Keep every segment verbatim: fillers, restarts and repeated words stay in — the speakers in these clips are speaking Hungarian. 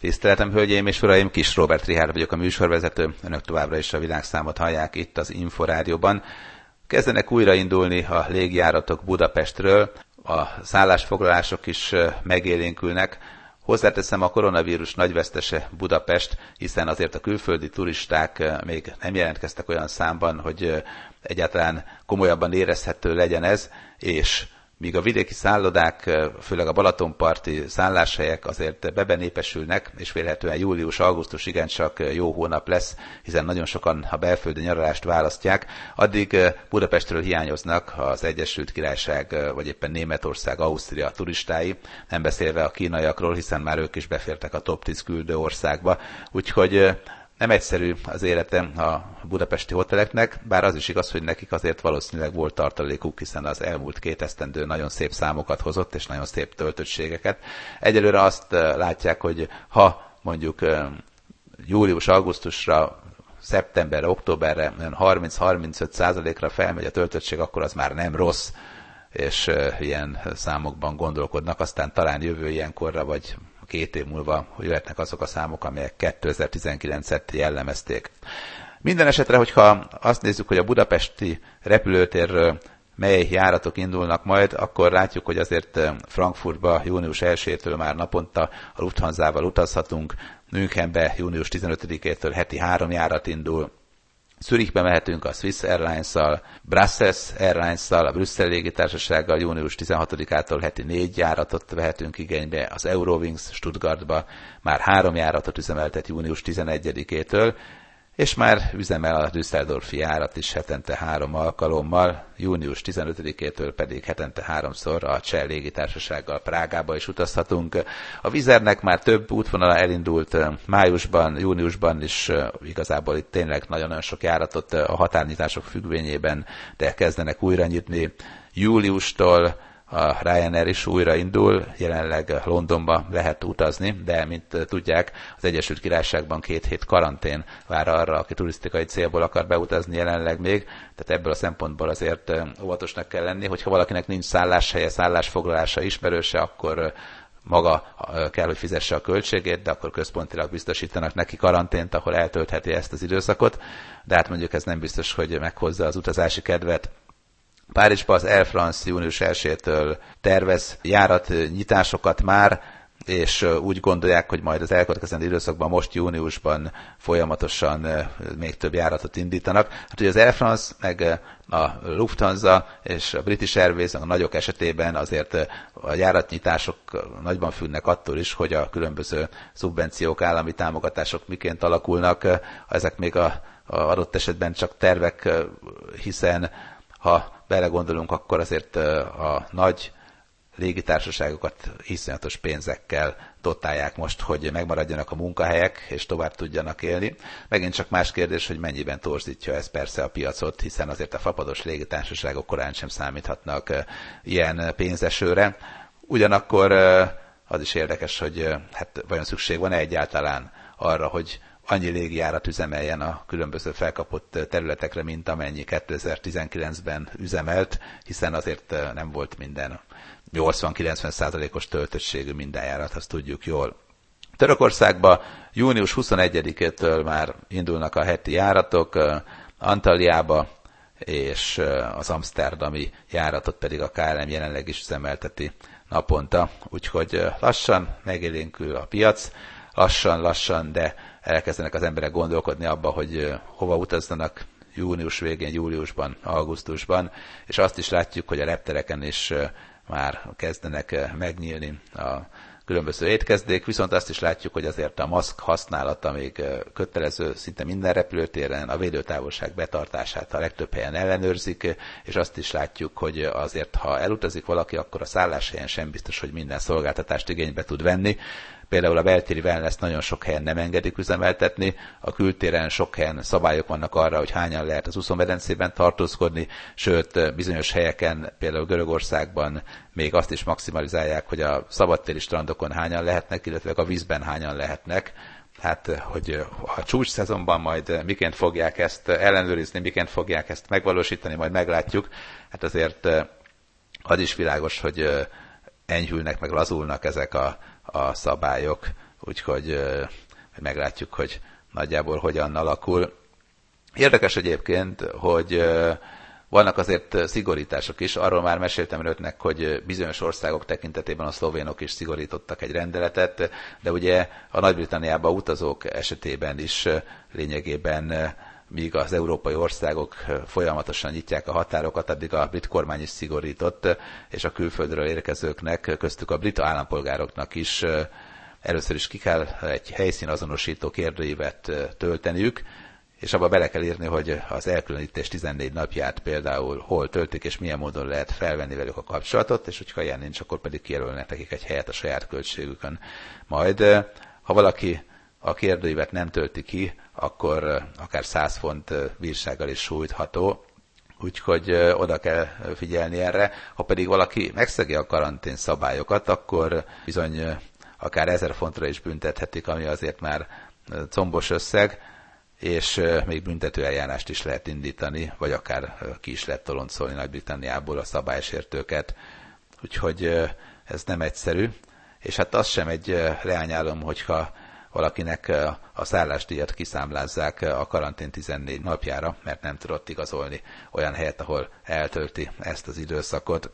Tiszteletem, hölgyeim és uraim, Kis Róbert Richárd vagyok, a műsorvezető. Önök továbbra is a világszámot hallják itt az Inforádióban. Kezdenek újraindulni a légjáratok Budapestről, a szállásfoglalások is megélénkülnek. Hozzáteszem, a koronavírus nagy vesztese Budapest, hiszen azért a külföldi turisták még nem jelentkeztek olyan számban, hogy egyáltalán komolyabban érezhető legyen ez, és míg a vidéki szállodák, főleg a balatonparti szálláshelyek azért bebenépesülnek, és vélhetően július-augusztus igencsak jó hónap lesz, hiszen nagyon sokan a belföldi nyaralást választják, addig Budapestről hiányoznak az Egyesült Királyság, vagy éppen Németország, Ausztria turistái, nem beszélve a kínaiakról, hiszen már ők is befértek a top tíz küldő országba, úgyhogy nem egyszerű az élete a budapesti hoteleknek, bár az is igaz, hogy nekik azért valószínűleg volt tartalékuk, hiszen az elmúlt két esztendő nagyon szép számokat hozott, és nagyon szép töltöttségeket. Egyelőre azt látják, hogy ha mondjuk július-augusztusra, szeptemberre, októberre harminc-harmincöt százalékra felmegy a töltöttség, akkor az már nem rossz, és ilyen számokban gondolkodnak, aztán talán jövő ilyenkorra, vagy két év múlva jöhetnek azok a számok, amelyek kétezer-tizenkilencet jellemezték. Minden esetre, hogyha azt nézzük, hogy a budapesti repülőtérről mely járatok indulnak majd, akkor látjuk, hogy azért Frankfurtba június elsejétől már naponta a Lufthansa-val utazhatunk, Münchenbe június tizenötödikétől heti három járat indul, Zürichbe mehetünk a Swiss Airlines-szal, Brussels Airlines-szal, a Brüsszel légitársasággal június tizenhatodikától heti négy járatot vehetünk igénybe, az Eurowings Stuttgartba már három járatot üzemeltet június tizenegyedikétől, és már üzemel a Düsseldorfi járat is hetente három alkalommal, június tizenötödikétől pedig hetente háromszor a Cseh légitársasággal Prágába is utazhatunk. A Wizzairnek már több útvonala elindult májusban, júniusban is, igazából itt tényleg nagyon-nagyon sok járatot a határnyitások függvényében, de kezdenek újra nyitni. Júliustól a Ryanair is újra indul, jelenleg Londonba lehet utazni, de mint tudják, az Egyesült Királyságban két hét karantén vár arra, aki turisztikai célból akar beutazni jelenleg még, tehát ebből a szempontból azért óvatosnak kell lenni, hogyha valakinek nincs szálláshelye, szállásfoglalása, ismerőse, akkor maga kell, hogy fizesse a költségét, de akkor központilag biztosítanak neki karantént, ahol eltöltheti ezt az időszakot, de hát mondjuk ez nem biztos, hogy meghozza az utazási kedvet. Párizsba az Air France június elsejétől tervez járatnyitásokat már, és úgy gondolják, hogy majd az elkövetkezendő időszakban, most júniusban folyamatosan még több járatot indítanak. Hát ugye az Air France, meg a Lufthansa és a British Airways a nagyok esetében azért a járatnyitások nagyban függnek attól is, hogy a különböző szubvenciók, állami támogatások miként alakulnak. Ezek még a, a adott esetben csak tervek, hiszen ha belegondolunk, akkor azért a nagy légitársaságokat iszonyatos pénzekkel dotálják most, hogy megmaradjanak a munkahelyek, és tovább tudjanak élni. Megint csak más kérdés, hogy mennyiben torzítja ez persze a piacot, hiszen azért a fapados légitársaságok korán sem számíthatnak ilyen pénzesőre. Ugyanakkor az is érdekes, hogy hát vajon szükség van-e egyáltalán arra, hogy annyi légijárat üzemeljen a különböző felkapott területekre, mint amennyi kétezer-tizenkilencben üzemelt, hiszen azért nem volt minden nyolcvan-kilencven százalékos töltöttségű minden járat, azt tudjuk jól. Törökországba június huszonegyedikétől már indulnak a heti járatok, Antalyaába és az amszterdami járatot pedig a ká el em jelenleg is üzemelteti naponta, úgyhogy lassan megélénkül a piac, lassan-lassan, de elkezdenek az emberek gondolkodni abba, hogy hova utazzanak június végén, júliusban, augusztusban, és azt is látjuk, hogy a reptereken is már kezdenek megnyílni a különböző étkezdék, viszont azt is látjuk, hogy azért a maszk használata még kötelező szinte minden repülőtéren, a védőtávolság betartását a legtöbb helyen ellenőrzik, és azt is látjuk, hogy azért, ha elutazik valaki, akkor a szálláshelyen sem biztos, hogy minden szolgáltatást igénybe tud venni. Például a beltéri wellness nagyon sok helyen nem engedik üzemeltetni, a kültéren sok helyen szabályok vannak arra, hogy hányan lehet az úszómedencében tartózkodni, sőt bizonyos helyeken, például Görögországban még azt is maximalizálják, hogy a szabadtéri strandokon hányan lehetnek, illetve a vízben hányan lehetnek. Hát, hogy a csúcs szezonban majd miként fogják ezt ellenőrizni, miként fogják ezt megvalósítani, majd meglátjuk. Hát azért az is világos, hogy enyhülnek, meg lazulnak ezek a a szabályok, úgyhogy meglátjuk, hogy nagyjából hogyan alakul. Érdekes egyébként, hogy vannak azért szigorítások is. Arról már meséltem önöknek, hogy bizonyos országok tekintetében a szlovénok is szigorítottak egy rendeletet, de ugye a Nagy-Britanniába utazók esetében is lényegében, míg az európai országok folyamatosan nyitják a határokat, addig a brit kormány is szigorított, és a külföldről érkezőknek, köztük a brit állampolgároknak is először is ki kell egy helyszínazonosító kérdőívet tölteniük, és abba bele kell írni, hogy az elkülönítés tizennégy napját például hol töltik, és milyen módon lehet felvenni velük a kapcsolatot, és hogyha ilyen nincs, akkor pedig kijelölnek nekik egy helyet a saját költségükön. Majd, ha valaki a kérdőívet nem tölti ki, akkor akár száz font bírsággal is sújtható, úgyhogy oda kell figyelni erre. Ha pedig valaki megszegi a karantén szabályokat, akkor bizony akár ezer fontra is büntethetik, ami azért már combos összeg, és még büntető eljárást is lehet indítani, vagy akár ki is lehet toloncolni Nagy-Britanniából a szabálysértőket. Úgyhogy ez nem egyszerű, és hát az sem egy leányálom, hogyha valakinek a szállásdíjat kiszámlázzák a karantén tizennégy napjára, mert nem tudott igazolni olyan helyet, ahol eltölti ezt az időszakot.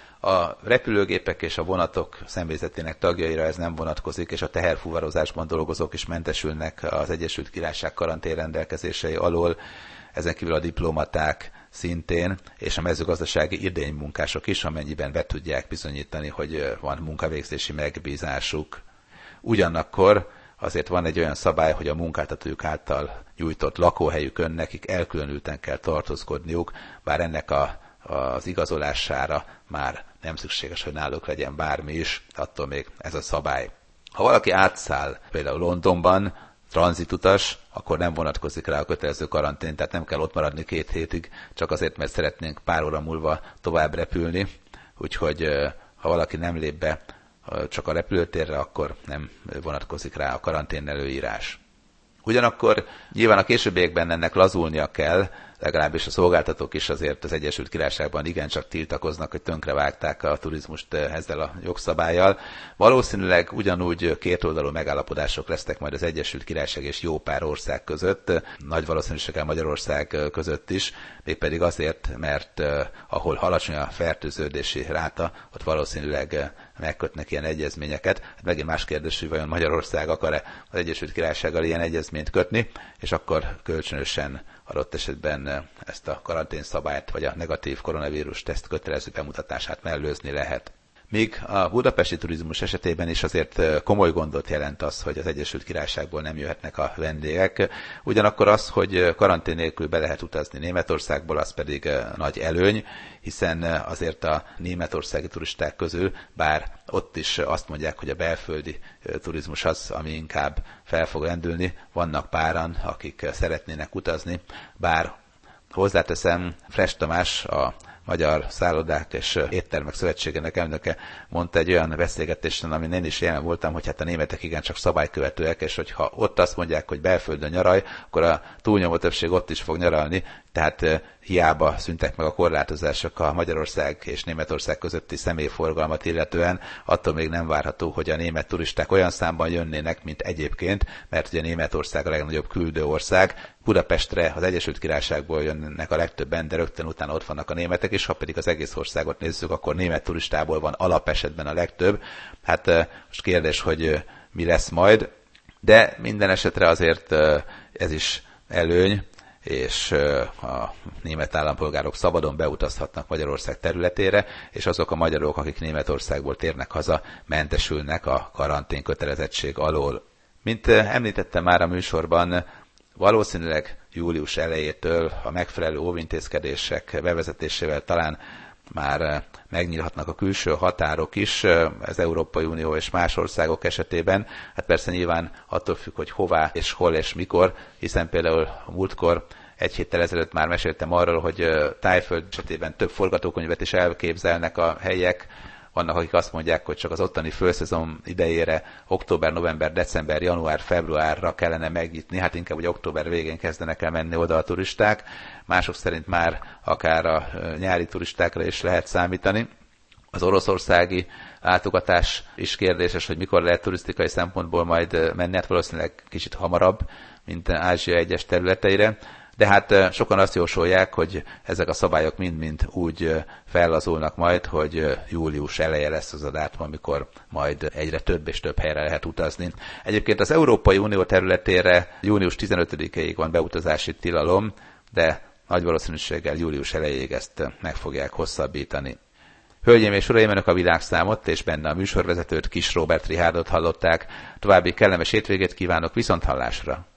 A repülőgépek és a vonatok személyzetének tagjaira ez nem vonatkozik, és a teherfuvarozásban dolgozók is mentesülnek az Egyesült Királyság karantén rendelkezései alól, ezen kívül a diplomaták szintén, és a mezőgazdasági idénymunkások is, amennyiben be tudják bizonyítani, hogy van munkavégzési megbízásuk. Ugyanakkor azért van egy olyan szabály, hogy a munkáltatójuk által nyújtott lakóhelyükön nekik elkülönülten kell tartózkodniuk, bár ennek a, az igazolására már nem szükséges, hogy náluk legyen bármi is, attól még ez a szabály. Ha valaki átszáll például Londonban, tranzitutas, akkor nem vonatkozik rá a kötelező karantén, tehát nem kell ott maradni két hétig, csak azért, mert szeretnénk pár óra múlva tovább repülni, úgyhogy ha valaki nem lép be csak a repülőtérre, akkor nem vonatkozik rá a karantén előírás. Ugyanakkor nyilván a későbbiekben ennek lazulnia kell, legalábbis a szolgáltatók is azért az Egyesült Királyságban igencsak tiltakoznak, hogy tönkrevágták a turizmust ezzel a jogszabállyal. Valószínűleg ugyanúgy kétoldalú megállapodások lesznek majd az Egyesült Királyság és jó pár ország között, nagy valószínűséggel Magyarország között is, mégpedig azért, mert ahol alacsony a fertőződési ráta, ott valószínűleg megkötnek ilyen egyezményeket. Hát megint más kérdés, hogy vajon Magyarország akar-e az Egyesült Királysággal ilyen egyezményt kötni, és akkor kölcsönösen adott esetben ezt a karanténszabályt, vagy a negatív koronavírus teszt kötelező bemutatását mellőzni lehet. Míg a budapesti turizmus esetében is azért komoly gondot jelent az, hogy az Egyesült Királyságból nem jöhetnek a vendégek. Ugyanakkor az, hogy karantén nélkül be lehet utazni Németországból, az pedig nagy előny, hiszen azért a németországi turisták közül, bár ott is azt mondják, hogy a belföldi turizmus az, ami inkább fel fog lendülni, vannak páran, akik szeretnének utazni, bár hozzáteszem, Fresh Tamás, a Magyar Szállodák és Éttermek Szövetségének elnöke mondta egy olyan beszélgetésen, amin én is jelen voltam, hogy hát a németek igencsak szabálykövetőek, és hogyha ott azt mondják, hogy belföldön nyaralj, akkor a túlnyomó többség ott is fog nyaralni, tehát hiába szüntek meg a korlátozások a Magyarország és Németország közötti személyforgalmat illetően, attól még nem várható, hogy a német turisták olyan számban jönnének, mint egyébként, mert ugye Németország a legnagyobb küldőország. Budapestre az Egyesült Királyságból jönnek a legtöbben, de rögtön utána ott vannak a németek, és ha pedig az egész országot nézzük, akkor német turistából van alapesetben a legtöbb. Hát most kérdés, hogy mi lesz majd, de minden esetre azért ez is előny, és a német állampolgárok szabadon beutazhatnak Magyarország területére, és azok a magyarok, akik Németországból térnek haza, mentesülnek a karantén kötelezettség alól. Mint említettem már a műsorban, valószínűleg július elejétől a megfelelő óvintézkedések bevezetésével talán már megnyílhatnak a külső határok is az Európai Unió és más országok esetében. Hát persze nyilván attól függ, hogy hová és hol és mikor, hiszen például a múltkor egy héttel ezelőtt már meséltem arról, hogy Tájföld esetében több forgatókönyvet is elképzelnek a helyiek. Vannak, akik azt mondják, hogy csak az ottani főszezon idejére október, november, december, január, februárra kellene megnyitni, hát inkább hogy október végén kezdenek el menni oda a turisták. Mások szerint már akár a nyári turistákra is lehet számítani. Az oroszországi látogatás is kérdéses, hogy mikor lehet turisztikai szempontból majd menni, hát valószínűleg kicsit hamarabb, mint Ázsia egyes területeire. De hát sokan azt jósolják, hogy ezek a szabályok mind-mind úgy fellazulnak majd, hogy július eleje lesz az a dátum, amikor majd egyre több és több helyre lehet utazni. Egyébként az Európai Unió területére június tizenötödikéig van beutazási tilalom, de nagy valószínűséggel július elejéig ezt meg fogják hosszabbítani. Hölgyeim és uraim, önök a Világszámot és benne a műsorvezetőt, Kis Róbert Richárdot hallották. További kellemes hétvégét kívánok, viszonthallásra!